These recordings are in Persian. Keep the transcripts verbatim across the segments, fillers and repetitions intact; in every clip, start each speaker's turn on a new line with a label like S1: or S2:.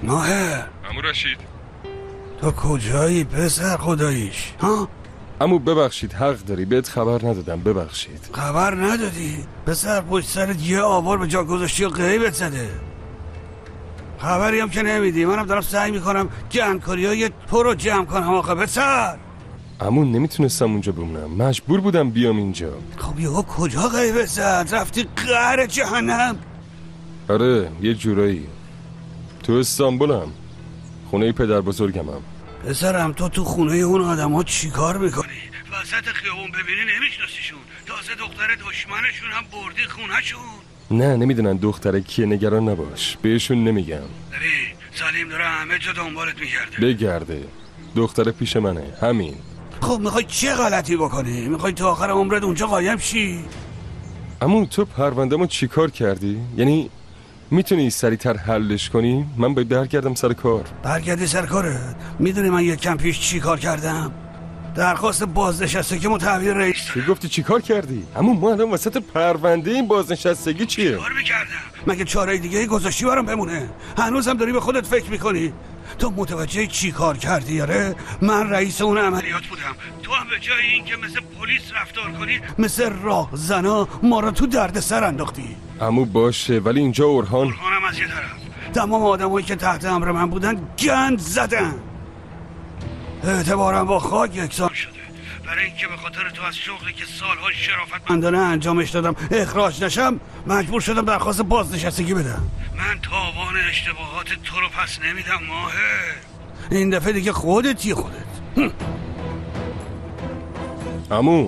S1: ماهر.
S2: عمو رشید
S1: تو کجایی پسر خداییش؟ ها؟
S2: عمو ببخشید، حق داری، بهت خبر ندادم، ببخشید.
S1: خبر ندادی؟ پسر پشت سرت یه آوار به جا گذاشتی و غیبت زده. خبری هم که نمیدی. منم دارم سعی میکنم گندکاری های تو رو جمع کنم. آقا پسر
S2: عمو نمیتونستم اونجا بمونم، مجبور بودم بیام اینجا.
S1: خب یهو کجا غیبت زد؟ رفتی قهر جهنم؟
S2: آره یه جورایی. تو استانبولم، خونه پدر بزرگمم.
S1: پسرم تو تو خونه اون آدم ها چی کار میکنی؟ وسط خیابون ببینی نمیشناسیشون. تازه دختر دشمنشون هم بردی خونهشون.
S2: نه نمیدونن دختره کیه، نگران نباش، بهشون نمیگم.
S1: ببین سلیم داره همه جا دنبالت میگرده.
S2: بگرده، دختر پیش منه، همین.
S1: خب میخوای چه غلطی بکنی؟ میخوای تا آخر عمرت اونجا قایم شی؟
S2: عمو تو پرونده‌مو چی کار کردی؟ یعنی میتونی سریعتر حلش کنی؟ من باید برگردم سر کار.
S1: برگردی سر کارت؟ میدونی من یک کم پیش چی کار کردم؟ درخواست بازنشستگی متحویل رئیس.
S2: چی گفتی چی کار کردی؟ عمو ما الان وسط پرونده این بازنشستگی چیه؟
S1: چی کار میکردم؟ مگه چاره دیگه گذاشتی برام بمونه؟ هنوزم داری به خودت فکر میکنی؟ تو متوجه چی کار کردی؟ یاره من رئیس اون عملیات بودم. تو هم به جای این که مثل پلیس رفتار کنی مثل راهزنا ما رو تو درد سر انداختی.
S2: عمو باشه، ولی اینجا اورهان
S1: اورهانم از یه طرف، تمام آدمایی که تحت امر من بودن گند زدن. اعتبارم با خاک یکسان شده. برای اینکه به خاطر تو از شغلی که سالها شرافتمندانه انجامش دادم اخراج نشم، مجبور شدم درخواست بازنشستگی بدم. من تاوان اشتباهات تو رو پس نمیدم ماهر. این دفعه دیگه خودتی خودت.
S2: عمو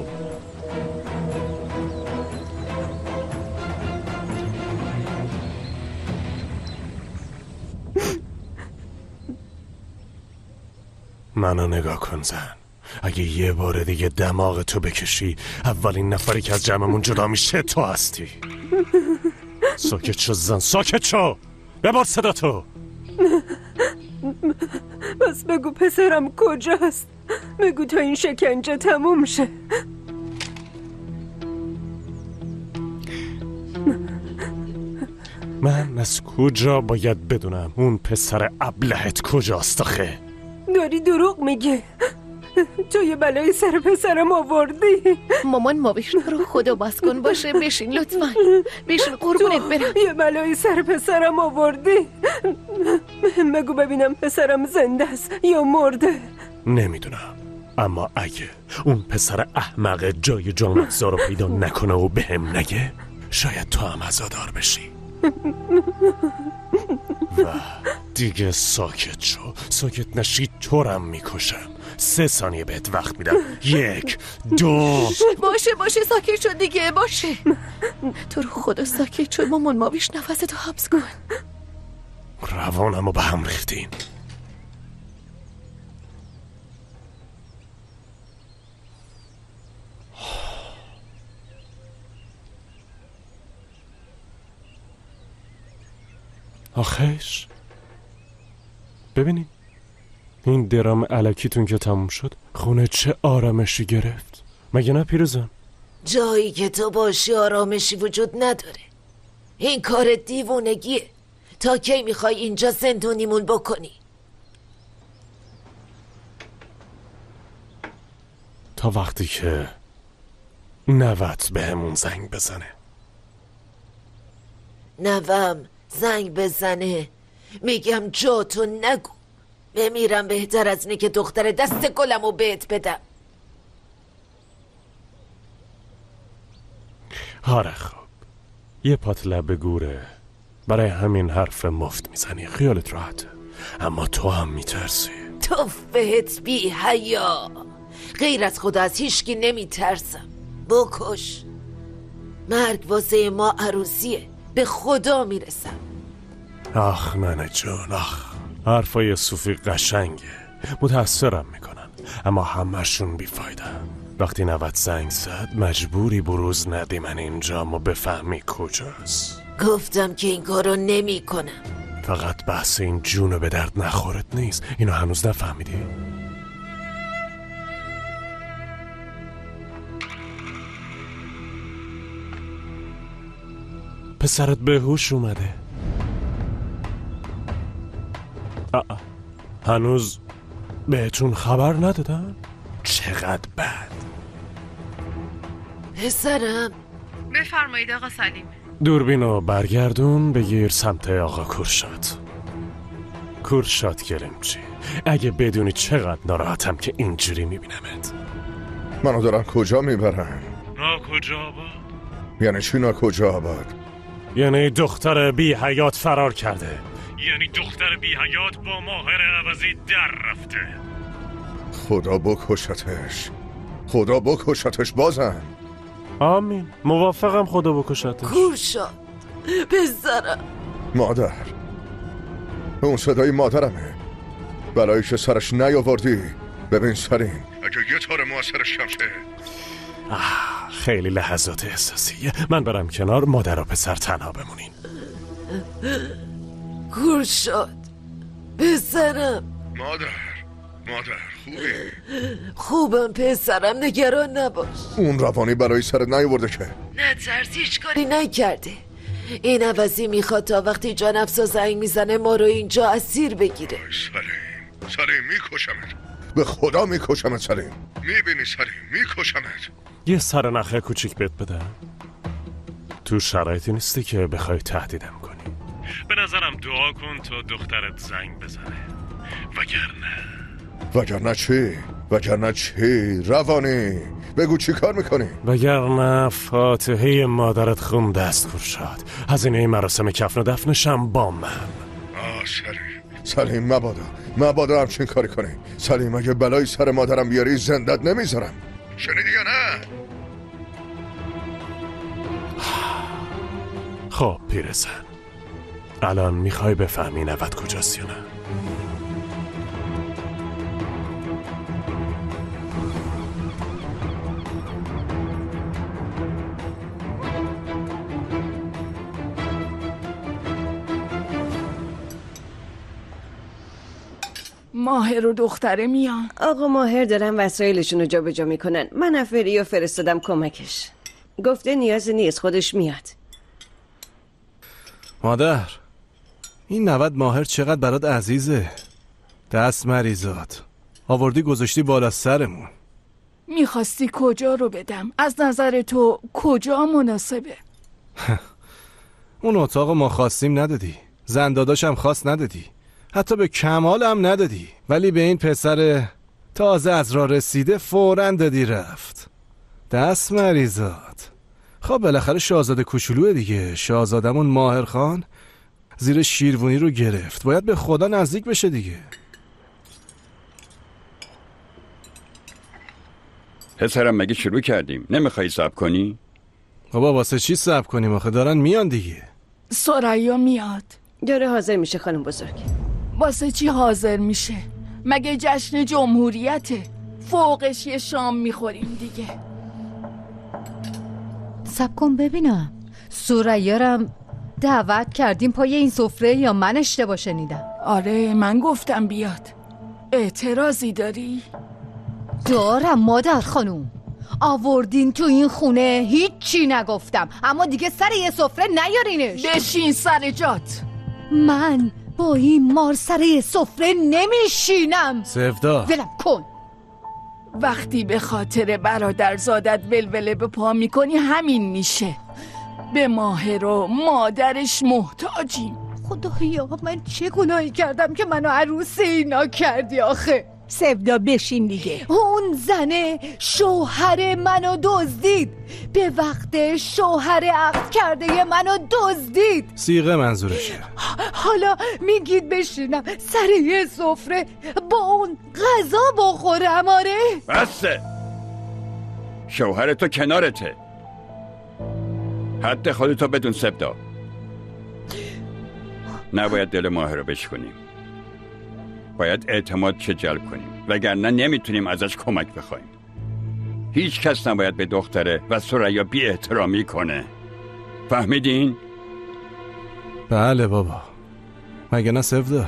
S3: منو نگاه کن زن. اگه یه بار دیگه دماغ تو بکشی اولین نفری که از جمعمون جدا میشه تو هستی. ساکت شو زن، ساکت شو، ببار صدا تو.
S4: بس بگو پسرم کجاست؟ بگو تا این شکنجه تموم شه.
S3: من از کجا باید بدونم اون پسر ابلهت کجاست آخه؟
S4: داری دروغ میگه. تو یه بلای سر پسرم آوردی.
S5: مامان مابیشون رو خدا باز کن باشه. بشین لطفا، بشین قربونت برم.
S4: یه بلای سر پسرم آوردی. بگو ببینم پسرم زنده است یا مرده.
S3: نمیدونم، اما اگه اون پسر احمق جای جانتزا رو پیدا نکنه و بهم نگه، شاید تو هم عزادار بشی. و دیگه ساکت شو. ساکت نشی تورم میکشم. سه ثانیه بهت وقت میدم. یک دو.
S5: باشه باشه ساکت شد دیگه، باشه. تو رو خدا ساکت شد. مامان ماویش نفستو حبس کن.
S3: روانمو به هم ریختین. آخیش ببینی این درام الکیتون که تموم شد، خونه چه آرامشی گرفت. مگه نه پیروزم؟
S6: جایی که تو باشی آرامشی وجود نداره. این کار دیوونگیه. تا کی میخوای اینجا زندونیمون بکنی؟
S3: تا وقتی که نوت به همون زنگ بزنه.
S6: نوام زنگ بزنه؟ میگم جا تو نگو. بمیرم بهتر از اینه که دختر دست گلمو بهت بدم.
S3: آره خب، یه پات لب گوره، برای همین حرف مفت میزنی، خیالت راحته. اما تو هم میترسی.
S6: تو بهت بی حیا. غیر از خدا از هیچکی نمیترسم. بکش. مرگ واسه ما عروسیه. به خدا میرسم.
S3: آخ ننه جون، آخ. حرفای صوفی قشنگه، متأثرم میکنن، اما همه‌شون بیفایده. وقتی نوت زنگ زد مجبوری بروز ندی من اینجام و بفهمی کجاست.
S6: گفتم که این کارو نمی کنم.
S3: فقط بحث این جونو به درد نخورت نیست. اینو هنوز نفهمیدی؟ پسرت به هوش اومده. آه. هنوز بهتون خبر ندادن؟ چقدر بد.
S6: پسرم
S5: بفرمایید آقا سلیم.
S3: دوربینو برگردون بگیر سمت آقا کورشاد. کورشاد گرمچی، اگه بدونی چقدر ناراحتم که اینجوری میبینمت.
S7: منو دارن کجا میبرن؟
S3: نا کجا آباد؟
S7: یعنی چی نا کجا آباد؟
S3: یعنی دختر بی حیات فرار کرده. یعنی دختر بی حیات با ماهر عوضی در رفته.
S7: خدا بکشتش، خدا بکشتش بازم.
S3: آمین، موافقم خدا بکشتش.
S6: کورشاد پسرم.
S7: مادر، اون صدای مادرمه. برای که سرش نیاوردی. ببین سلیم، اگه یه تار موثرش کم شه.
S3: آه، خیلی لحظات احساسیه. من برم کنار، مادر و پسر تنها بمونین.
S6: کورشاد پسرم.
S7: مادر، مادر خوبی؟
S6: خوبم پسرم، نگران نباش.
S7: اون روانی برای سرت نیاورده که؟
S6: نترس، هیچ کاری نکرده. این عوضی میخواد تا وقتی جان افزا زنگ میزنه ما رو اینجا اسیر بگیره.
S7: سلیم، سلیم میکشمت. به خدا میکشمت سلیم. میبینی سلیم، میکشمت.
S3: یه سر نخه کوچیک بهت بدم. تو شرایطی نیستی که بخوای تهدیدم کنی. به نظرم دعا کن تا دخترت زنگ بزنه. وگرنه
S7: وگرنه چی؟ وگرنه چی؟ روانی بگو چی کار میکنی؟
S3: وگرنه فاتحه مادرت خونده است کورشاد. هزینه مراسم کفن و دفنشم با من.
S7: آه سلیم، سلیم مبادا مبادا همچین کاری کنی. سلیم اگه بلای سر مادرم بیاری زندت نمیذارم. شنیدی یا نه؟
S3: خب پیرزن، الان میخوای بفهمی نوت کجاست یا نه؟
S8: ماهر و دختره میان.
S4: آقا ماهر دارن وسایلشون رو جا به جا میکنن. من افری رو فرستادم کمکش. گفته نیازی نیست، خودش میاد.
S9: مادر، این نود ماهر چقدر برات عزیزه. دست مریضات آوردی گذاشتی بالا سرمون.
S8: میخواستی کجا رو بدم؟ از نظر تو کجا مناسبه؟
S9: اون اتاق ما خواستیم ندادی، زنداداشم خواست ندادی، حتی به کمال هم ندادی، ولی به این پسر تازه از راه رسیده فوراً دادی رفت. دست مریضات. خب بالاخره شاهزاده کوچولوه دیگه. شاهزادمون ماهر خان زیر شیروانی رو گرفت، باید به خدا نزدیک بشه دیگه.
S10: پسرم مگه شروع کردیم؟ نمیخوای صبر کنی؟
S9: بابا واسه چی صبر کنیم آخه؟ دارن میان دیگه.
S8: سریا میاد.
S4: داره حاضر میشه خانم بزرگ.
S8: واسه چی حاضر میشه؟ مگه جشن جمهوریته؟ فوقش یه شام میخوریم دیگه.
S5: صبر کن ببینم، سوریارم دعوت کردیم پای این سفره یا من اشتباه شنیدم؟
S8: آره من گفتم بیاد. اعتراضی داری؟
S5: دارم مادر خانوم. آوردین تو این خونه هیچی نگفتم، اما دیگه سر یه سفره نیارینش.
S8: بشین سر جات.
S5: من با این مار سر یه سفره نمیشینم.
S9: سفدا
S5: ولم کن.
S8: وقتی به خاطر برادرزادت ولوله به پا میکنی همین میشه. به ماهر و مادرش محتاجیم.
S5: خدایا من چه گناهی کردم که منو عروس اینا کردی آخه؟
S8: سفدا بشین دیگه.
S5: اون زنه شوهر منو دزدید، به وقت شوهر عقد کرده منو دزدید.
S9: صیغه منظورشه.
S5: حالا میگید بشینم سر یه سفره با اون غذا بخورم؟ آره
S10: بسه، شوهر تو کنارته. حد خودتو بدون سفدا. نباید دل ماهر رو بشکنیم، باید اعتماد چه جلب کنیم، وگرنه نمیتونیم ازش کمک بخوایم. هیچ کس نباید به دختره و سریا بی احترامی کنه. فهمیدین؟
S9: بله بابا، مگه نه سفدا؟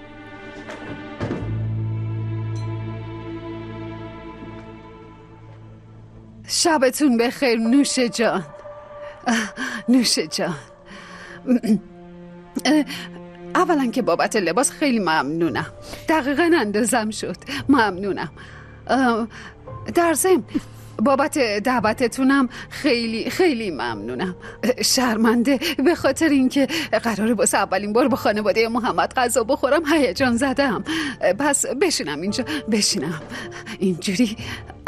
S11: شبتون بخیر نوش جان. نوش جان. اولا که بابت لباس خیلی ممنونم، دقیقاً اندازم شد. ممنونم. در ضمن بابت دعوتتونم خیلی خیلی ممنونم. شرمنده به خاطر اینکه قراره واسه اولین بار با خانواده محمد غذا بخورم هیجان زدم. پس بشینم اینجا، بشینم اینجوری.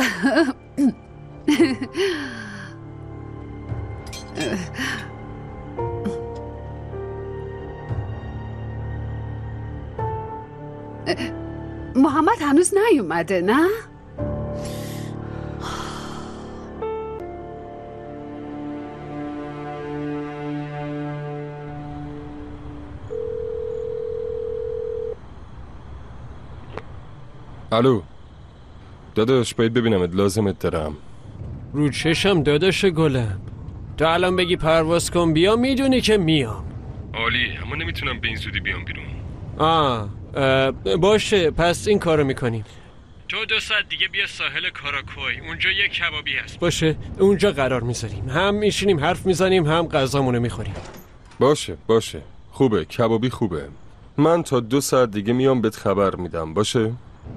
S11: محمد هنوز نیومده نه؟
S2: الو داداش، باید ببینمت، لازمت دارم.
S12: رو چشم داداش گلم، تو الان بگی پرواز کن بیا میدونی که میام.
S2: عالی، اما نمیتونم به این زودی بیام بیرون.
S12: آه, آه باشه، پس این کارو میکنیم. تو دو ساعت دیگه بیا ساحل کاراکوی، اونجا یه کبابی هست. باشه، اونجا قرار میذاریم، هم میشینیم حرف میزنیم هم غذامونو میخوریم.
S2: باشه باشه، خوبه، کبابی خوبه. من تا دو ساعت دیگه میام بهت خبر میدم. باشه؟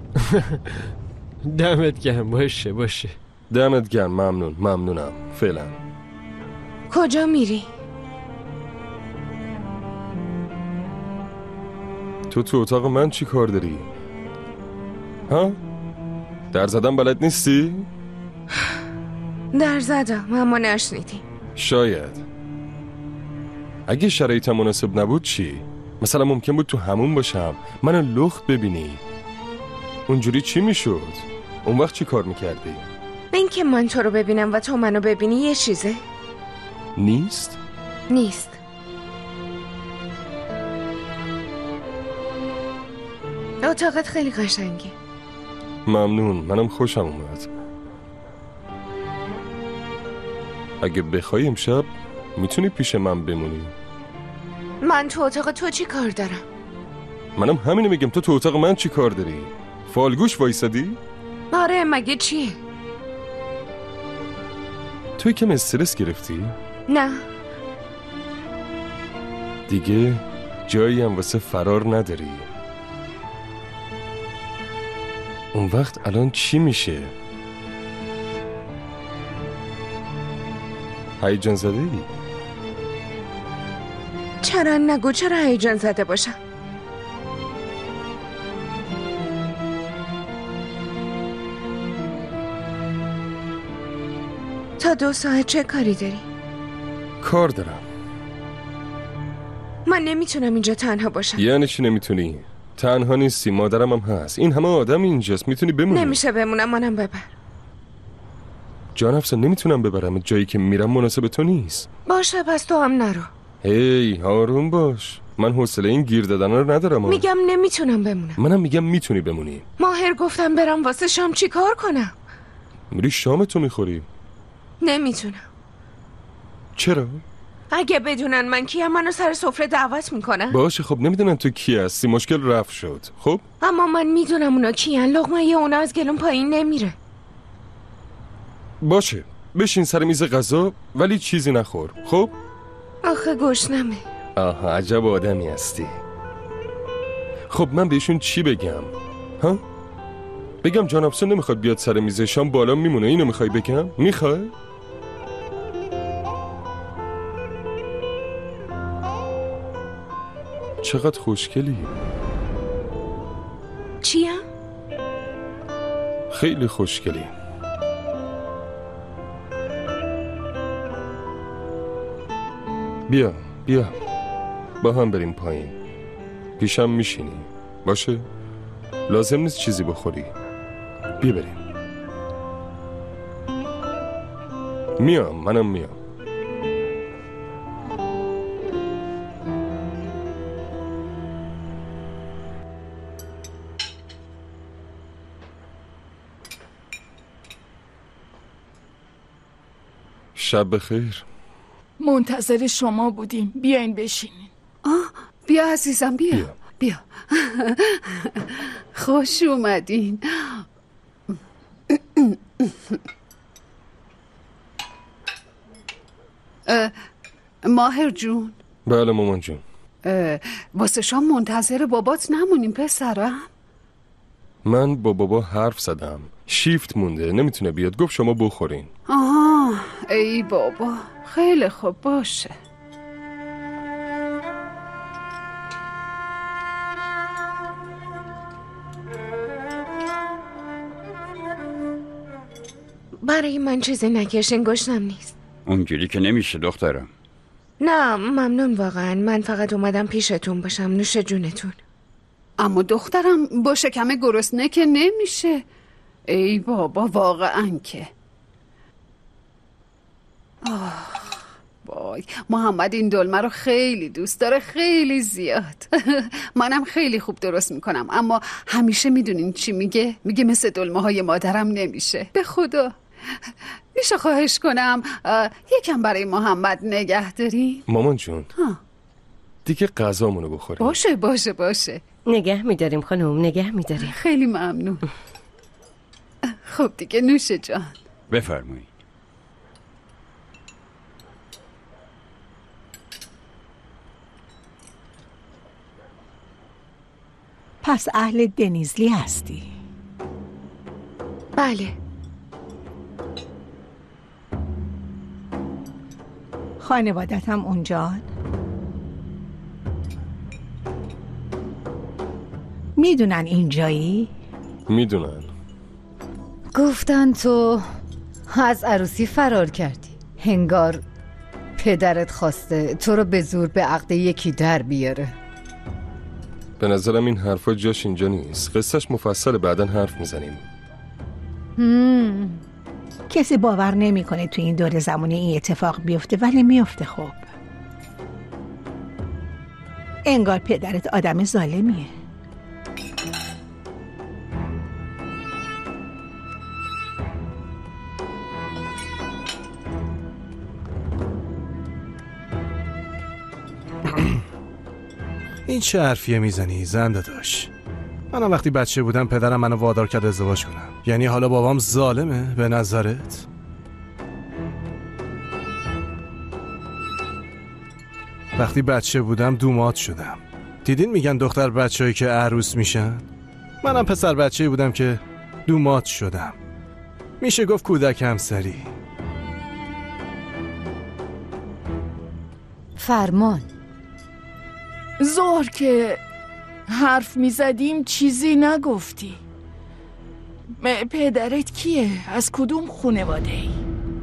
S12: دمت گرم. باشه باشه،
S2: دمت گرم. ممنون ممنونم. فعلا.
S13: کجا میری؟
S2: تو تو اتاق من چی کار داری؟ ها؟ در زدن بلد نیستی؟
S13: در زدم اما نشنیدی.
S2: شاید. اگه شرایط مناسب نبود چی؟ مثلا ممکن بود تو همون باشم، منو لخت ببینی. اونجوری چی میشد؟ اون وقت چی کار میکردی؟
S13: این که من تو رو ببینم و تو منو ببینی یه چیزه؟
S2: نیست؟
S13: نیست. اتاقت خیلی قشنگه.
S2: ممنون، منم خوشم اومد. اگه بخوای امشب میتونی پیش من بمونی.
S13: من تو اتاق تو چی کار دارم؟
S2: منم همینو میگم، تو تو اتاق من چی کار داری؟ فالگوش وایسادی؟
S13: آره، مگه چیه؟
S2: توی کم استرس گرفتی؟
S13: نه.
S2: دیگه جایی هم واسه فرار نداری. اون وقت الان چی میشه؟ هیجان زده ای؟
S13: چرا نگو، چرا هیجان زده باشم؟ تا دو ساعت چه کاری داری؟
S2: کار دارم.
S13: من نمیتونم اینجا تنها باشم.
S2: یعنی چی نمیتونی؟ تنها نیستی، مادرم هم هست، این همه آدم اینجاست، میتونی بمونی.
S13: نمیشه بمونم، منم ببر.
S2: جان افسان، نمیتونم ببرم، جایی که میرم مناسب تو نیست.
S13: باشه پس تو هم نرو.
S2: هی آروم باش، من حوصله این گیر دادن رو ندارم.
S13: میگم نمیتونم بمونم.
S2: منم میگم میتونی بمونی.
S13: ماهر گفتم برم واسه شام چی کار کنم؟
S2: میری شامتو میخوری؟
S13: نمیتونم.
S2: چرا؟
S13: اگه بدونن من کیم منو سر سفره دعوت میکنن.
S2: باشه خب نمیدونن تو کی هستی، مشکل رفع شد. خب
S13: اما من میدونم اونا کیان، لقمه یه اونا از گلوم پایین نمیره.
S2: باشه بشین سر میز غذا ولی چیزی نخور. خب
S13: آخه گشنمه.
S2: آها عجب آدمی هستی. خب من بهشون چی بگم؟ ها؟ بگم جان افسون نمیخواد بیاد سر میز شام، بالا میمونه، اینو میخوای بگم؟ میخوای؟ چقدر خوشگلی.
S13: چیم؟
S2: خیلی خوشگلی. بیا بیا با هم بریم پایین، پیشم میشینی. باشه؟ لازم نیست چیزی بخوری، بیا بریم. میام، منم میام. شب بخیر.
S8: منتظر شما بودیم، بیاین بشینین.
S11: آه بیا عزیزم بیا بیا, بیا. خوش اومدین. ماهر جون.
S2: بله مامان جون.
S11: واسه شام منتظر بابات نمونیم پسرم؟
S2: من با بابا حرف زدم، شیفت مونده، نمیتونه بیاد، گفت شما بخورین.
S11: آها ای بابا، خیلی خوب باشه.
S13: برای من چیزی نکشین، گشنم نیست.
S10: اونجوری که نمیشه دخترم.
S13: نه ممنون واقعا، من فقط اومدم پیشتون باشم. نوش جونتون.
S11: اما دخترم با شکم گرسنه که نمیشه. ای بابا واقعا که. آه وای، محمد این دلمه رو خیلی دوست داره، خیلی زیاد. منم خیلی خوب درست میکنم، اما همیشه میدونین چی میگه؟ میگه مثل دلمه های مادرم نمیشه. به خدا میشه خواهش کنم یکم برای محمد نگه داری؟
S2: مامان جون ها. دیگه غذامونو بخوریم.
S11: باشه باشه باشه،
S14: نگه میداریم خانم، نگه میداریم.
S11: خیلی ممنون. خب دیگه نوش جان.
S10: بفرمایید.
S15: پس اهل دنیزلی هستی؟
S13: بله.
S15: خانوادت هم اونجان؟ میدونن اینجایی؟
S2: میدونن.
S5: گفتن تو از عروسی فرار کردی، هنگار پدرت خواسته تو رو به زور به عقد یکی در بیاره.
S2: به نظرم این حرفا جاش اینجا نیست، قصهش مفصل، بعدن حرف میزنیم.
S15: مم. کسی باور نمیکنه تو این دور زمانی این اتفاق بیفته، ولی میفته. خب انگار پدرت آدم ظالمیه.
S9: این چه حرفیه میزنی زنده داشت؟ منم وقتی بچه بودم پدرم منو وادار کرد ازدواج کنم. یعنی حالا بابام ظالمه به نظرت؟ وقتی بچه بودم دومات شدم. دیدین میگن دختر بچه‌ای که عروس میشن؟ منم پسر بچه‌ای بودم که دومات شدم. میشه گفت کودک همسری.
S5: فرمان.
S8: زهر که حرف میزدیم چیزی نگفتی. پدرت کیه؟ از کدوم خانواده ای؟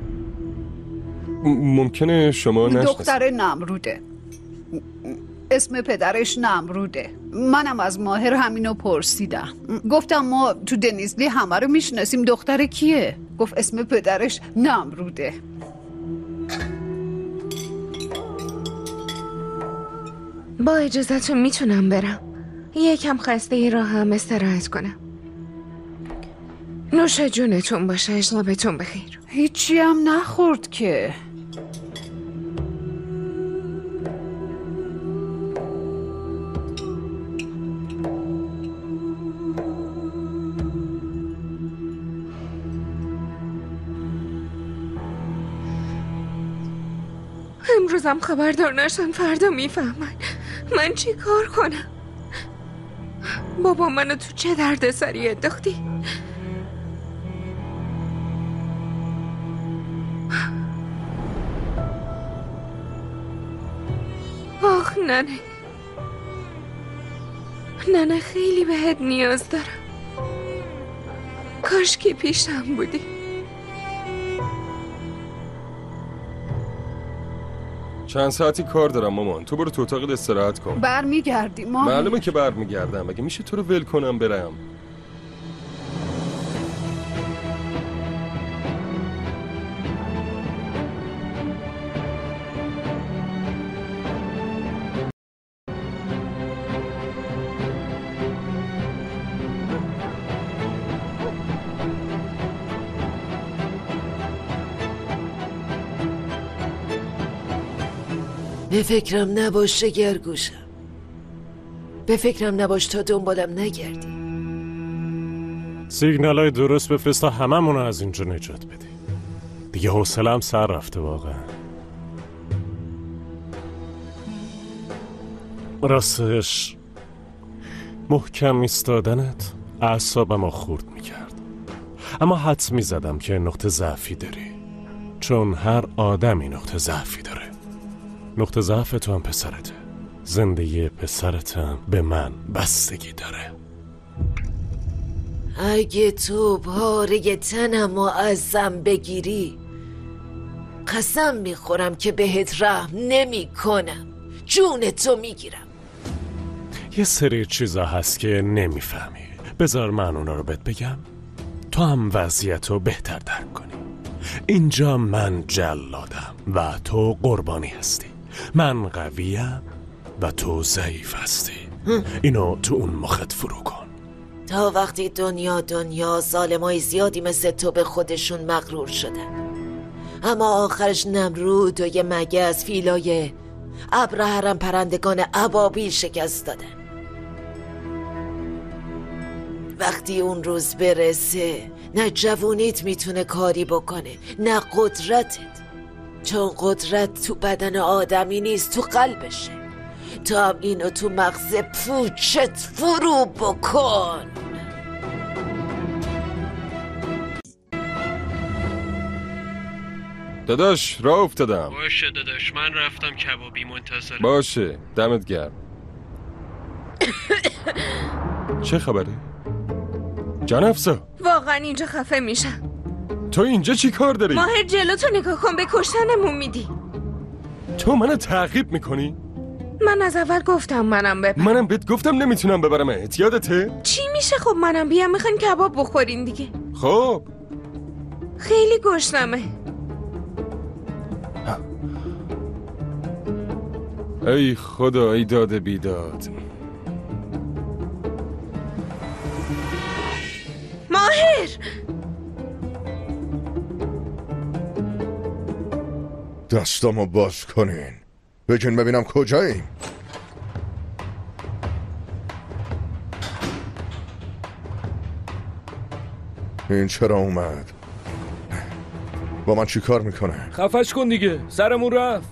S2: ممکنه شما نشناسید.
S11: دختر نمروده، اسم پدرش نمروده. منم از ماهر همینو پرسیدم، گفتم ما تو دنیزلی همه رو میشناسیم، دختر کیه؟ گفت اسم پدرش نمروده.
S13: با اجازهتون میتونم برم؟ یکم خسته ای راه هم استراحت کنم. نوش جونتون باشه، اشربتون بخیر.
S11: هیچی هم نخورد که.
S13: امروزم خبردار نشن فردا میفهمن. من چی کار کنم؟ بابا منو تو چه درد سری انداختی؟ آخ ننه، ننه خیلی بهت نیاز دارم. کاش که پیشم بودی.
S2: چند ساعتی کار دارم مامان، تو برو تو اتاقت استراحت کن.
S11: برمیگردی ما؟
S2: معلومه که برمیگردم، مگه میشه تو رو ول کنم برم؟
S6: به فکرم نباش شگرگوشم، به فکرم نباش تا دنبالم نگردی.
S3: سیگنالای درست بفرست تا هممونو از اینجا نجات بده. دیگه حوصله‌ام سر رفته واقعا. راستش محکم ایستادنت اعصابمو خورد میکرد، اما حدس میزدم که نقطه ضعفی داری، چون هر آدمی نقطه ضعفی داره. نقطه ضعف تو هم پسرته، زندگی پسرتم به من بستگی داره.
S6: اگه تو پاره تنم و ازم بگیری قسم میخورم که بهت رحم نمی کنم، جون تو میگیرم.
S3: یه سری چیزا هست که نمیفهمی، بذار من اونا رو بهت بگم تو هم وضعیت رو بهتر درک کنی. اینجا من جلادم و تو قربانی هستی، من قویم و تو ضعیف هستی. اینو تو اون مخت فرو کن.
S6: تا وقتی دنیا دنیا ظالمای زیادی مثل تو به خودشون مغرور شدن، اما آخرش نمرود و یه مگس فیلای ابر حرم پرندگان ابابیل شکست دادن. وقتی اون روز برسه نه جوونیت میتونه کاری بکنه نه قدرتت، چون قدرت تو بدن آدمی نیست، تو قلبشه. تو هم اینو تو مغز پوچت فرو بکن.
S2: داداش راه افتادم.
S12: باشه داداش، من رفتم کبابی منتظرم.
S2: باشه دمت گرم. چه خبره؟ جان افسا
S13: واقعا اینجا خفه میشم.
S2: تو اینجا چی کار داری؟
S13: ماهر جلوتو نگاه کن، به کشتنمون میدی.
S2: تو منو تعقیب میکنی؟
S13: من از اول گفتم منم ببرم.
S2: منم بهت گفتم نمیتونم ببرمت، یادته؟
S13: چی میشه؟ خب منم بیام، میخواین کباب بخورین دیگه.
S2: خب
S13: خیلی گشنمه.
S2: ای خدا، ای داد بیداد.
S13: ماهر
S7: دستامو باز کنین، بگین ببینم کجاییم. این چرا اومد؟ با من چی کار میکنه؟
S16: خفش کن دیگه، سرمون رفت.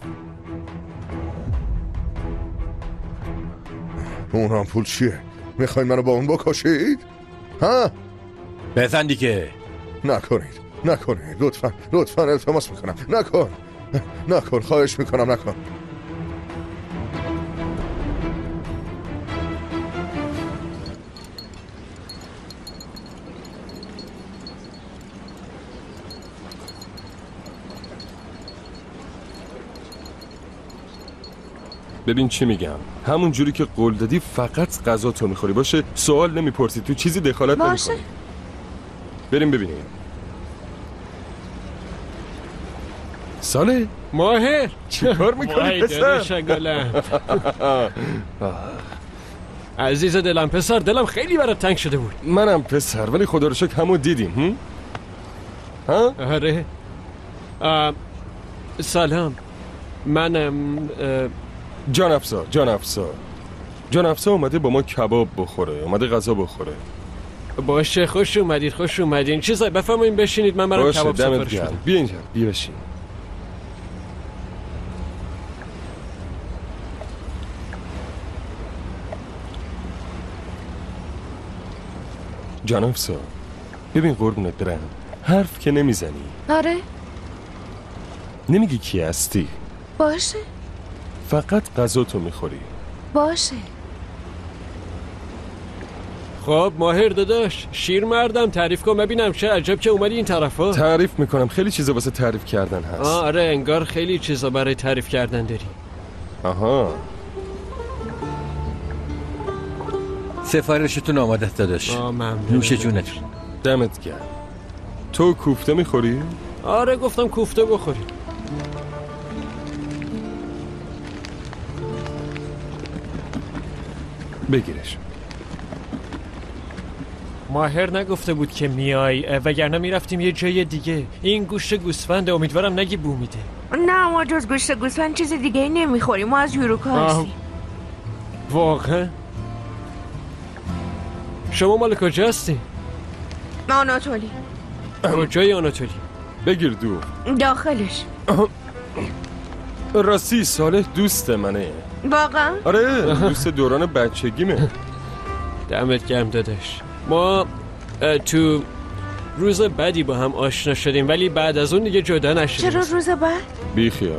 S7: اون هم پول چیه؟ میخواین منو با اون بکشید؟ ها؟
S16: بزن دیگه.
S7: نکنید نکنید، لطفا لطفا التماس میکنم نکن نکن، خواهش میکنم نکن.
S2: ببین چی میگم، همون جوری که قول دادی فقط غذا تو میخوری، باشه؟ سوال نمیپرسی، تو چیزی دخالت
S13: باشه.
S2: نمیکنی. بریم ببینیم. ساله
S12: ماهر
S2: چی کار میکنی پسر؟
S12: عزیز دلم پسر، دلم خیلی برات تنگ شده بود.
S2: منم پسر، ولی خدا رو شکر همو دیدیم. هم؟ ها؟
S12: آره. سلام، منم
S2: جان افسا جان افسا جان افسا اومده با ما کباب بخوره، اومده غذا بخوره.
S12: باشه، خوش اومدید خوش اومدین. چیزایی بفرمایید بشینید، من برام کباب سفارش بدم.
S2: بیا اینجا، بیا بشین. جان افسا ببین قربونت برم، حرف که نمیزنی.
S13: آره
S2: نمیگی کی هستی.
S13: باشه
S2: فقط غذا تو میخوری.
S13: باشه.
S12: خب ماهر داداش، شیر مردم، تعریف کن ببینم چه عجب که اومدی این طرفا.
S2: تعریف میکنم، خیلی چیزا واسه تعریف کردن هست.
S12: آه آره، انگار خیلی چیزا برای تعریف کردن داری.
S2: آها،
S16: سفارشتون آماده داداش.
S12: آه ممنون.
S16: نوش جونتون.
S2: دمت گرم. تو کوفته میخوری؟
S12: آره گفتم کوفته بخوری.
S2: بگیرش.
S12: ماهر نگفته بود که میای، وگرنه میرفتیم یه جای دیگه. این گوشت گوسفنده، امیدوارم نگی بو میده.
S13: نه ما جز گوشت گوسفند چیز دیگه ای نمیخوریم، ما از یوروکا هستیم.
S12: واقعا؟ شما مال کجا هستی؟
S13: آناتولی.
S12: کجای آناتولی؟
S2: بگیر دو.
S13: داخلش.
S2: راستی صالح دوست منه.
S13: واقعا؟
S2: آره دوست دوران بچگیمه.
S12: دمت گرم داداش. ما تو روز بعدی با هم آشنا شدیم ولی بعد از اون دیگه جدا نشدیم.
S13: چرا روز بعد؟
S2: بی خیال.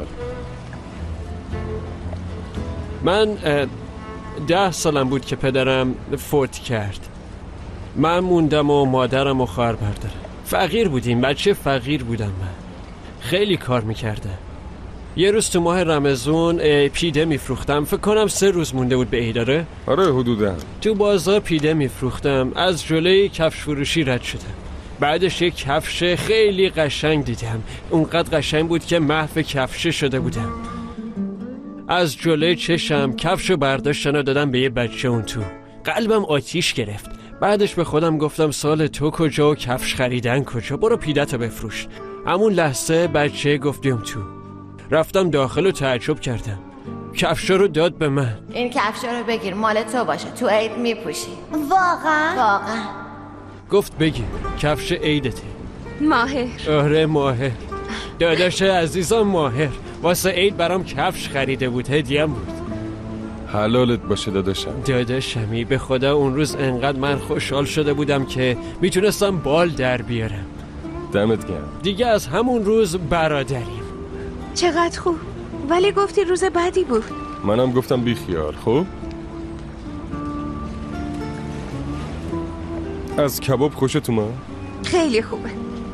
S12: من ده سالم بود که پدرم فوت کرد. من موندم و مادرم و خواهر برادرم. فقیر بودیم، بچه فقیر بودم من. خیلی کار میکردم. یه روز تو ماه رمضان پیده میفروختم. فکر کنم سه روز مونده بود به عید. داره؟
S2: آره حدودا.
S12: تو بازار پیده میفروختم. از جلوی کفش فروشی رد شدم. بعدش یک کفش خیلی قشنگ دیدم. اونقدر قشنگ بود که محو کفش شده بودم. از جلوی چشم کفشو برداشتن و دادم به یه بچه اون تو. قلبم آتیش گرفت. بعدش به خودم گفتم سال تو کجا و کفش خریدن کجا، برو پیدتو بفروش. همون لحظه بچه گفت بیام تو. رفتم داخل و تعجب کردم. کفشا رو داد به من.
S17: این کفشا رو بگیر، مال تو باشه، تو عید میپوشی. واقعا؟ واقعا.
S12: گفت بگیر، کفش عیدته.
S13: ماهر.
S12: آره ماهر. داداش عزیزم ماهر واسه عید برام کفش خریده بود، هدیه‌ام بود.
S2: حلالت باشه داداشم.
S12: داداشمی به خدا اون روز انقدر من خوشحال شده بودم که میتونستم بال در بیارم.
S2: دمت گرم.
S12: دیگه از همون روز برادریم.
S13: چقدر خوب. ولی گفتی روز بعدی بود.
S2: منم گفتم بی خیال. خب از کباب خوشت اومد؟
S13: خیلی خوبه.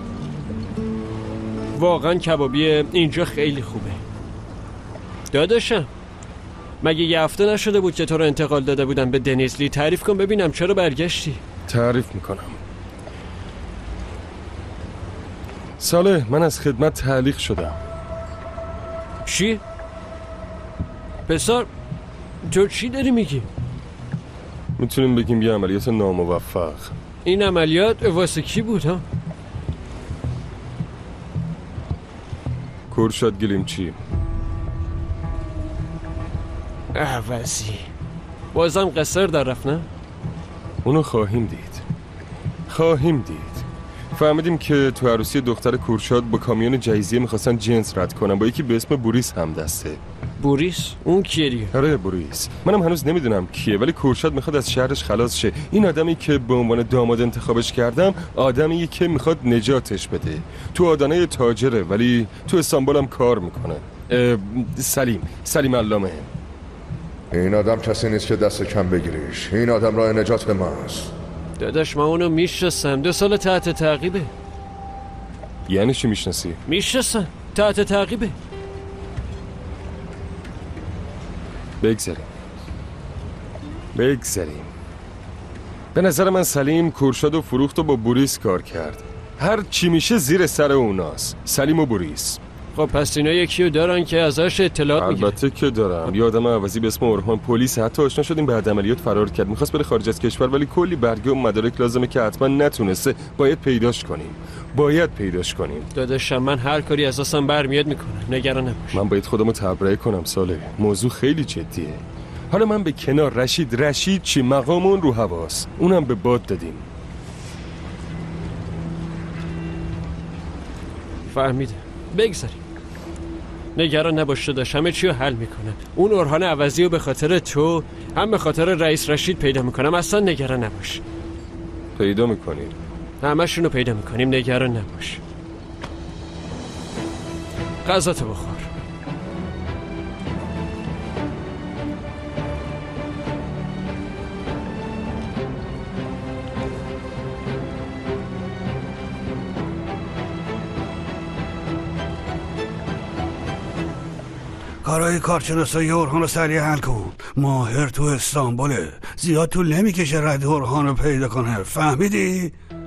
S12: واقعا کبابی اینجا خیلی خوبه. داداشم مگه یه هفته نشده بود که تو رو انتقال داده بودم به دنیزلی؟ تعریف کن ببینم چرا برگشتی.
S2: تعریف میکنم. صالح من از خدمت تعلیق شدم.
S12: چی؟ پسر تو چی داری میگی؟
S2: میتونیم بگیم یه عملیات ناموفق.
S12: این عملیات واسه کی بود ها؟
S2: کورشاد گلیمچی.
S12: عوضی بازم قصر در رفت نه؟
S2: اونو خواهیم دید. خواهیم دید. فهمیدیم که تو عروسی دختر کورشاد با کامیون جهیزیه میخواستن جنس رد کنن با یکی به اسم بوریس هم دسته.
S12: بوریس؟ اون کیه دیگه؟
S2: آره بوریس. منم هنوز نمیدونم کیه ولی کورشاد میخواد از شهرش خلاص شه. این آدمی که به عنوان داماد انتخابش کردم آدمیه که میخواد نجاتش بده. تو آدانه تاجره ولی تو استانبول هم کار میکنه. سلیم سلیم علامه.
S7: این آدم کسی نیست که دست کم بگیریش. این آدم راه نجات ماست.
S12: داداش من اونو میشناسم. دو سال تحت تعقیبه.
S2: یعنی چی میشناسی؟
S12: میشناسم. تحت تعقیبه.
S2: بگذاریم بگذاریم به نظر من سلیم کورشاد و فروخت و با بوریس کار کرد. هر چی میشه زیر سر اوناست. سلیم و بوریس.
S12: خب پس اینا یکی رو دارن که ازش اطلاعات میگیره.
S2: البته که دارن. یه آدم عوضی به اسم اورهان پلیس حتی آشنا شدیم بعد عملیات فرار کرد. میخواست بره خارج از کشور ولی کلی برگه و مدارک لازمه که حتما نتونسته. باید پیداش کنیم. باید پیداش کنیم.
S12: داداشم من هر کاری از دستم برمیاد میکنم. نگران نباش.
S2: من باید خودمو تبرئه کنم صالح. موضوع خیلی جدیه. حالا من به کنار رشید رشید چی مقامون رو حواس. اونم به باد دادیم.
S12: فهمیدم. بگذاریم. نگران نباش داداش، همه چی رو حل میکنم. اون اورهان عوضی رو به خاطر تو هم به خاطر رئیس رشید پیدا میکنم. اصلا نگران نباش.
S2: پیدا میکنیم.
S12: همشون رو پیدا میکنیم. نگران نباش. غذاتو بخور.
S1: کارهای کارشناسای اورهان رو سریع حل کن. ماهر تو استانبوله. زیاد طول نمیکشه رد اورهان رو پیدا کنه. فهمیدی؟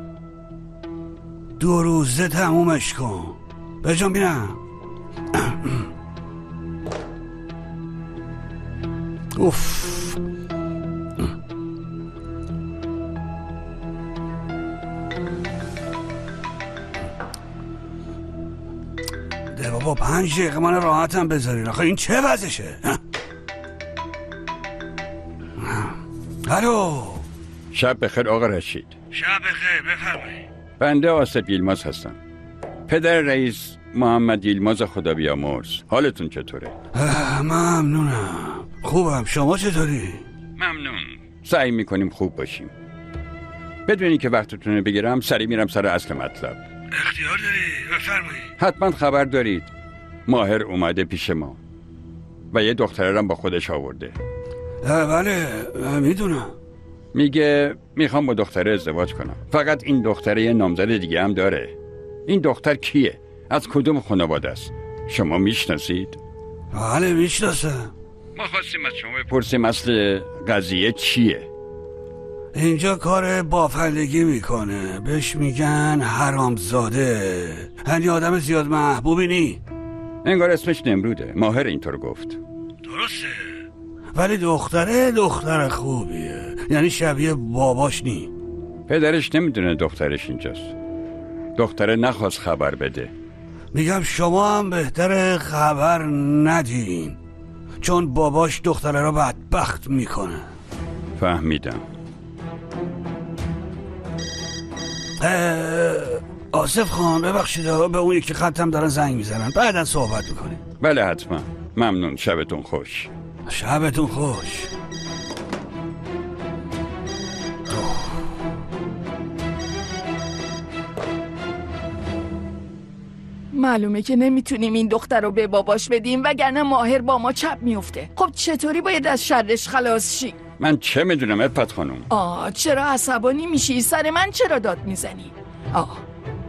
S1: دو روزه تمومش کن. بجام بینم. اوف. ده بابا پنج دقیقه من راحتم بذارین. آخه این چه وضعشه؟ الو.
S10: شب بخیر آقا رشید.
S1: شب بخیر. بفرمایید.
S10: بنده آصف یلماز هستم. پدر رئیس محمد یلماز خدا بیامرز، حالتون چطوره؟
S1: ممنونم. خوبم. شما چطوری؟
S10: ممنون. سعی میکنیم خوب باشیم. بدونی که وقتتون رو بگیرم سریع میرم سر اصل مطلب.
S1: اختیار داری، بفرمایید.
S10: حتما خبر دارید ماهر اومده پیش ما و یه دختره هم با خودش آورده.
S1: بله میدونم.
S10: میگه میخوام با دختره ازدواج کنم، فقط این دختره یه نامزد دیگه هم داره. این دختر کیه؟ از کدوم خانواده است؟ شما میشناسید؟
S1: بله میشناسم.
S10: ما خواستیم از شما بپرسیم اصل قضیه چیه؟
S1: اینجا کار بافندگی میکنه، بهش میگن حرامزاده. یعنی آدم زیاد محبوبی نی.
S10: انگار اسمش نمروده. ماهر اینطور گفت.
S1: درسته، ولی دختره دختر خوبیه، یعنی شبیه باباش نی.
S10: پدرش نمیدونه دخترش اینجاست. دختره نخواست خبر بده.
S1: میگم شما هم بهتره خبر ندین، چون باباش دختره را بدبخت میکنه.
S10: فهمیدم.
S1: آصف خان ببخشید به اون یکی خطم دارن زنگ میزنن، بعدن صحبت میکنیم.
S10: بله حتما. ممنون. شبتون خوش.
S1: شبتون خوش.
S8: معلومه که نمیتونیم این دختر رو به باباش بدیم وگرنه ماهر با ما چپ میفته. خب چطوری باید از شرش خلاص شی؟
S10: من چه میدونم عفت خانم؟
S8: آه چرا عصبانی میشی؟ سر من چرا داد میزنی؟ آه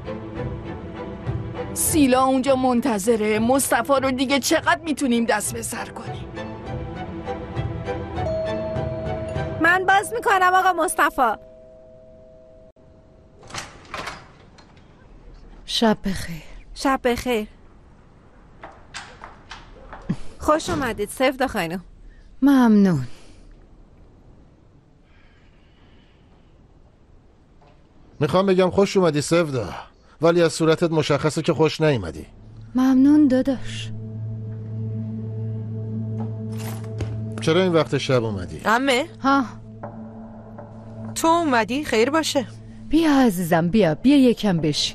S8: سیلا اونجا منتظره. مصطفی رو دیگه چقدر میتونیم دست به سر کنیم؟
S18: من باز میکنم آقا مصطفی.
S5: شب بخیر.
S18: شب بخیر. خوش اومدید سفدا خانم.
S5: ممنون.
S9: میخوام بگم خوش اومدی سفدا، ولی از صورتت مشخصه که خوش نیومدی.
S5: ممنون داداش.
S9: چرا این وقت شب اومدی؟
S19: عمه؟
S5: ها
S19: تو اومدی؟ خیر باشه.
S5: بیا عزیزم بیا بیا یکم بشی.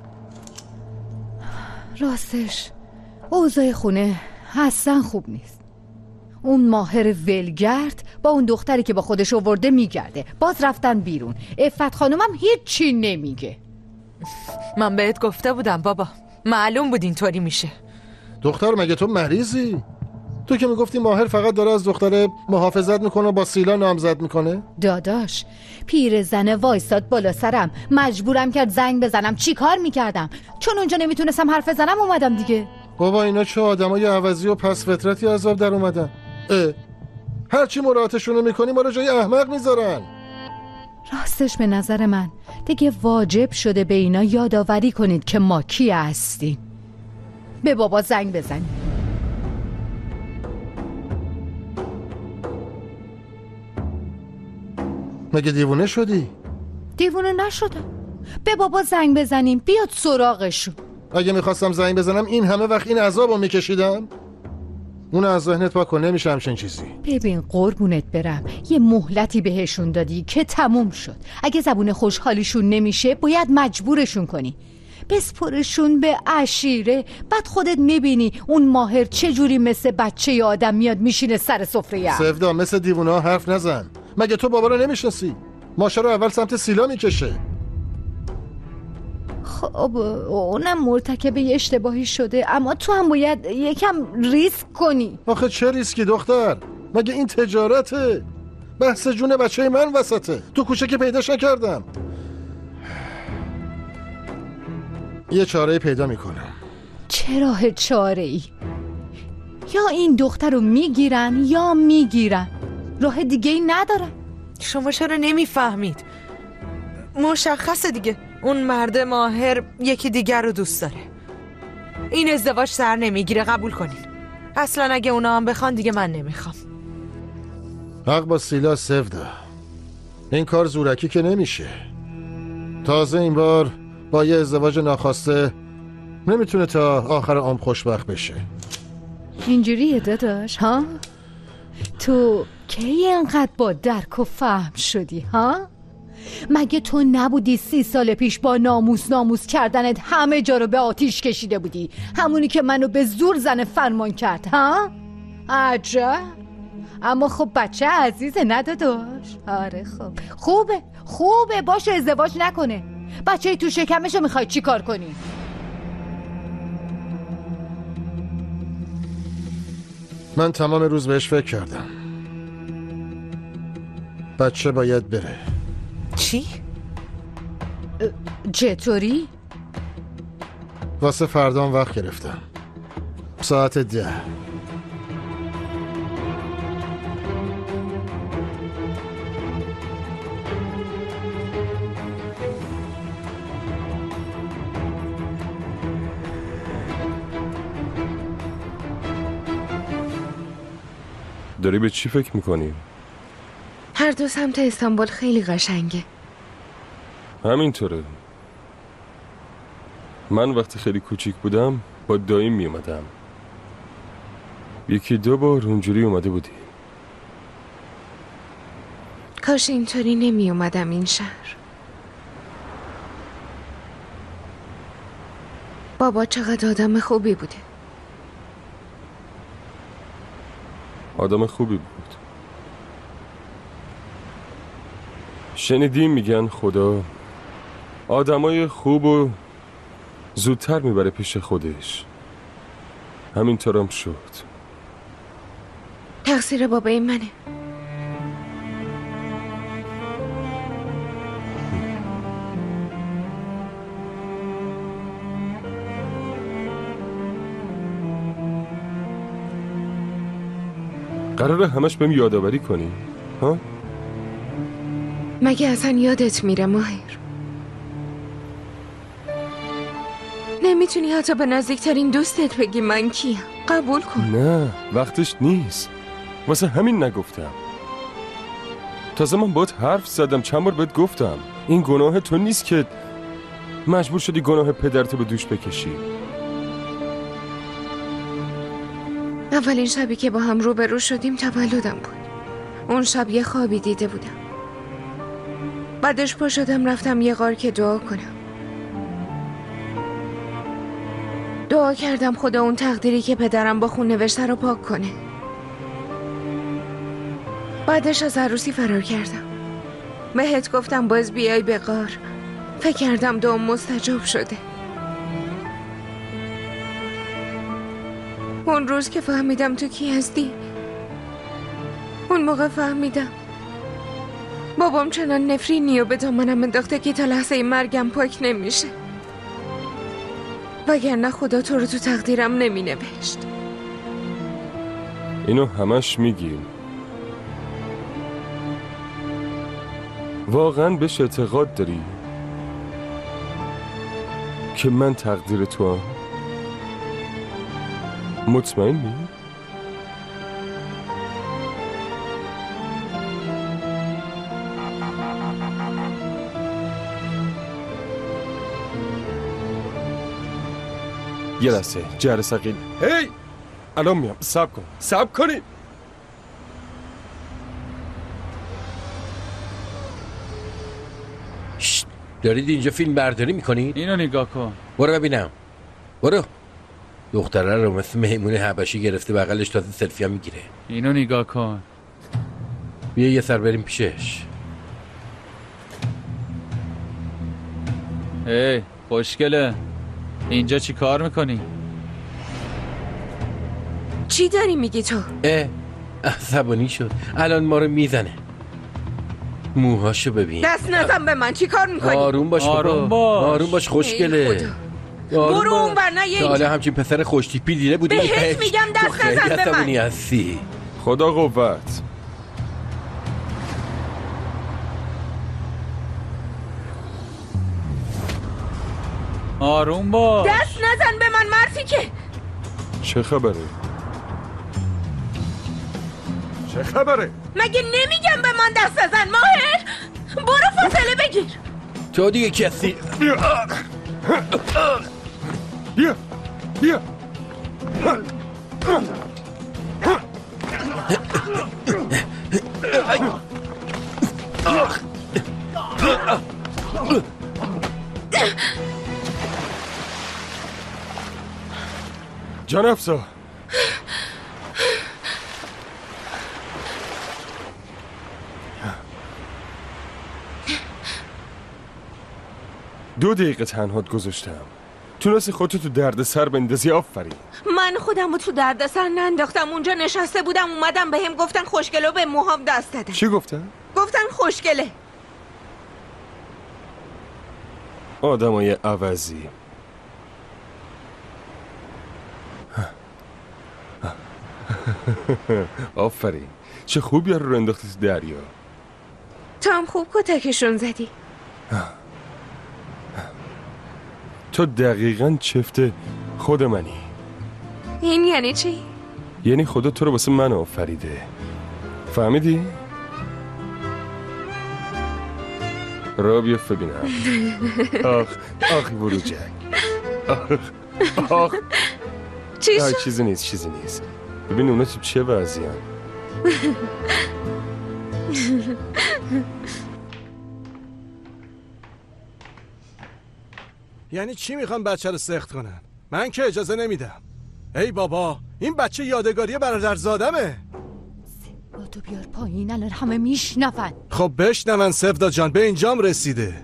S5: راستش اوضاع خونه اصلا خوب نیست. اون ماهر ولگرد با اون دختری که با خودش آورده میگرده، باز رفتن بیرون. عفت خانومم هیچی نمیگه.
S19: من بهت گفته بودم بابا، معلوم بود اینطوری میشه.
S9: دختر مگه تو مریضی؟ تو که میگفتی ماهر فقط داره از دختره محافظت میکنه و با سیلا نامزد میکنه.
S5: داداش پیرزن وایساد بالا سرم، مجبورم کرد زنگ بزنم. چی کار میکردم؟ چون اونجا نمیتونستم حرف بزنم اومدم دیگه.
S9: بابا اینا چه آدمای عوضی و پس فطرتی عذاب در اومدن. اه هرچی مراعاتشونو میکنی ما رو جای احمق میذارن.
S5: راستش به نظر من دیگه واجب شده به اینا یادآوری کنید که ما کی هستیم. به بابا زنگ بزنید.
S9: مگه دیوونه شدی؟
S5: دیوونه نشدم. به بابا زنگ بزنیم بیاد سراغشون.
S9: اگه میخواستم زنگ بزنم این همه وقت این عذابو میکشیدم؟ اون از ذهنت پاک کن، نمیشه همچین چیزی.
S5: ببین قربونت برم، یه مهلتی بهشون دادی که تموم شد. اگه زبون خوشحالیشون نمیشه باید مجبورشون کنی، بسپرشون به عشیره. بعد خودت میبینی اون ماهر چه جوری مثل بچه ی آدم میاد میشینه سر سفره.
S9: سفدا مثل دیوونه ها حرف نزن. مگه تو بابا رو نمیشناسی؟ ماشه رو اول سمت سیلا میکشه.
S5: خب اونم مرتکب اشتباهی شده، اما تو هم باید یکم ریسک کنی.
S9: آخه چه ریسکی دختر؟ مگه این تجارته؟ بحث جون بچه من وسطه. تو کوچه که پیداش نکردم. یه چاره پیدا میکنم.
S5: چه راه چاره ای؟ یا این دختر رو میگیرن یا میگیرن، راه دیگه ای ندارن.
S19: شما چرا نمیفهمید؟ مشخصه دیگه اون مرد ماهر یکی دیگر رو دوست داره. این ازدواج سر نمیگیره، قبول کنین. اصلا اگه اونا هم بخوان دیگه من نمیخوام.
S9: حق با سیلا سفدا، این کار زورکی که نمیشه. تازه این بار با یه ازدواج ناخواسته نمیتونه تا آخر عمر خوشبخت بشه.
S5: اینجوریه داداش ها؟ تو کی اینقدر با درک و فهم شدی ها؟ مگه تو نبودی سی سال پیش با ناموس ناموس کردنت همه جا رو به آتیش کشیده بودی؟ همونی که منو به زور زن فرمان کرد ها؟ عجب. اما خب بچه عزیزه نداداش. آره خب خوبه خوبه باشه ازدواج نکنه. بچه تو شکمشو میخوای چی کار کنی؟
S20: من تمام روز بهش فکر کردم. بچه باید بره.
S19: چی؟
S5: چطوری؟
S20: واسه فردام وقت گرفتم. ساعت ده.
S2: داری به چی فکر میکنی؟
S13: هر دو سمت استانبول خیلی قشنگه.
S2: همینطوره. من وقتی خیلی کوچیک بودم با داییم میومدم. یکی دو بار اونجوری اومده بودی.
S13: کاش اینطوری نمی اومدم این شهر. بابا چقدر آدم خوبی بوده.
S2: آدم خوبی بود. شنیدیم میگن خدا آدمای خوب و زودتر میبره پیش خودش. همینطورم شد.
S13: تقصیر بابای منه.
S2: قراره همش بهم یادآوری کنی؟ ها؟
S13: مگه اصلا یادت میره ماهر؟ نمیتونی حتی به نزدیکترین دوستت بگی من کیم؟ قبول کن.
S2: نه وقتش نیست. واسه همین نگفتم. تازه من باید حرف زدم، چند بار بهت گفتم این گناه تو نیست که مجبور شدی گناه پدرتو به دوش بکشی.
S13: اولین شبی که با هم روبرو شدیم تولدم بود. اون شب یه خوابی دیده بودم. بعدش پا شدم رفتم یه غار که دعا کنم. دعا کردم خدا اون تقدیری که پدرم با خون نوشته رو پاک کنه. بعدش از عروسی فرار کردم. بهت گفتم باز بیای به غار. فکر کردم دعام مستجاب شده. اون روز که فهمیدم تو کی هستی، اون موقع فهمیدم بابام چنان نفرینی و به دامنم انداخته که تا لحظه مرگم پاک نمیشه. وگرنه خدا تو رو تو تقدیرم نمی نوشت.
S2: اینو همش میگیم. واقعا بهش اعتقاد داری که من تقدیر تو هم؟ مطمئنی؟ یه لحظه جهر سقیل. هی الان میام. صبر کن صبر کنی.
S16: شت. دارید اینجا فیلم برداری میکنید؟
S21: اینو نگاه کن.
S16: برو ببینم. برو. دختره رو مثل مهمون حبشی گرفته بغلش تازه سلفی هم میگیره.
S21: اینو نگاه کن.
S16: بیا یه سر بریم پیشش.
S21: ای خوشگله، اینجا چی کار میکنی؟
S13: چی داری میگی تو؟
S16: اه عصبانی شد. الان ما رو میزنه. موهاشو ببین.
S13: دست نزن به من. چی کار میکنی؟
S16: آروم باش بابا.
S21: آروم باش.
S16: آروم باش خوشگله.
S13: برو اون بر نه
S16: تا حالا همچین پسر خوشتیپی دیده بودی؟
S13: بهت میگم دست نزن به من.
S16: هستی.
S2: خدا قوت.
S21: آروم باش.
S13: دست نزن به من مرتی که.
S2: چه خبره؟ چه خبره؟
S13: مگه نمیگم به من دست نزن ماهر؟ برو فاصله بگیر.
S16: تو دیگه کسی.
S2: بیا بیا بیا. جان افزا، دو دقیقه تنهات گذاشتم، تونستی خودتو تو درد سر بندازی. آفرین.
S13: من خودم رو تو درد سر ننداختم. اونجا نشسته بودم اومدم به هم گفتن خوشگله و به موهام دست دادن.
S2: چی گفتن؟
S13: گفتن خوشگله.
S2: آدمای عوضی. آفرین، چه خوب یارو رو انداختی تو دریا.
S13: تو هم خوب کتکشون زدی.
S2: تو دقیقاً چفت خود منی.
S13: این یعنی چی؟
S2: یعنی خدا تو رو واسه من آفریده. فهمیدی؟ را بیا ببینم. آخ آخ بروجک. آخ آخ.
S13: چی شد؟
S2: چیزی نیست چیزی نیست. ببین اونا تو چه وضعی هن.
S9: یعنی چی میخوان بچه رو سخت کنن؟ من که اجازه نمیدم. ای بابا، این بچه یادگاری برادرزادمه.
S5: تو بیار پایین، الان همه میشنون.
S9: خب بشنون سفدا جان، به اینجام رسیده.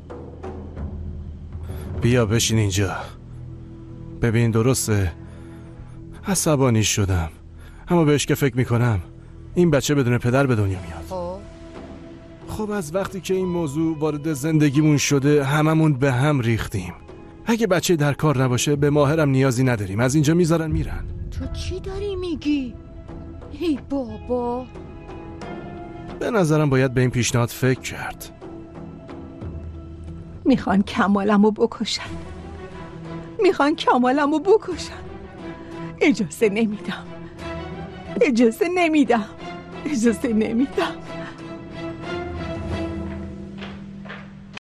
S9: بیا بشین اینجا. ببین درسته عصبانی شدم، اما بهش که فکر میکنم این بچه بدون پدر به دنیا میاد. خب از وقتی که این موضوع وارد زندگیمون شده هممون به هم ریختیم. اگه بچه در کار نباشه به ماهرم نیازی نداریم. از اینجا میذارن میرن.
S5: تو چی داری میگی؟ ای بابا،
S9: به نظرم باید به این پیشنهاد فکر کرد.
S15: میخوان کمالمو بکشن. میخوان کمالمو بکشن. اجازه نمیدم. اجازه نمیدم. اجازه نمیدم.